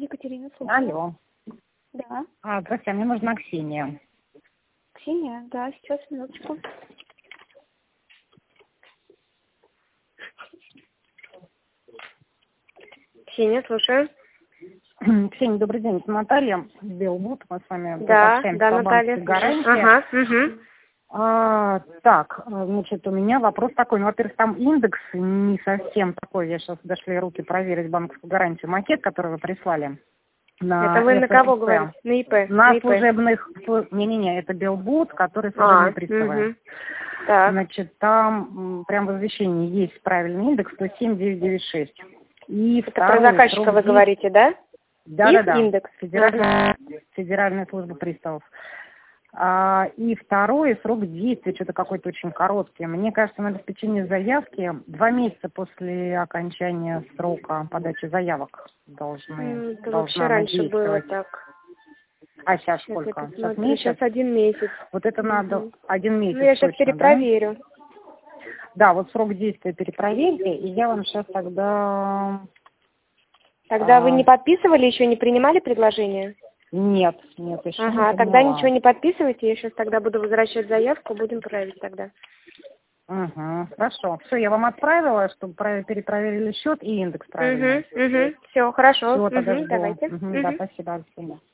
Екатерина, слушаю. Алло. Да. Здравствуйте, мне нужна Ксения. Ксения, да, сейчас, минуточку. Ксения, слушаю. Ксения, добрый день, это Наталья Белбут, мы с вами Да, общаемся да, по Наталья. банковской гарантии. Ага, угу. Значит, у меня вопрос такой. Ну, во-первых, там индекс не совсем такой. Я сейчас дошли руки проверить банковскую гарантию. Макет, который вы прислали на Это вы на кого ФРЦ. говорите? На ИП? На ИП. служебных... Не-не-не, это Белбут, который служебные приставы. Угу. Так. Значит, там прям в извещении есть правильный индекс 107,996. И Это про заказчика вы говорите, да? Да. Индекс. Федеральная служба приставов. И второй срок действия, что-то какой-то очень короткий. Мне кажется, на обеспечение заявки 2 месяца после окончания срока подачи заявок должна Вообще раньше было действовать. так. А сейчас сколько? Сейчас месяц? Сейчас 1 месяц. Вот это надо 1 месяц. Ну, я сейчас точно, перепроверю. Да, вот срок действия перепроверьте, и я вам сейчас тогда... Тогда вы не подписывали, еще не принимали предложение? Нет, еще не Тогда приняла. ничего не подписывайте, я сейчас тогда буду возвращать заявку, будем править тогда. Хорошо. Все, я вам отправила, чтобы перепроверили счет и индекс правильно. Все, хорошо. Все, тогда жду. Давайте. Да, спасибо. До свидания.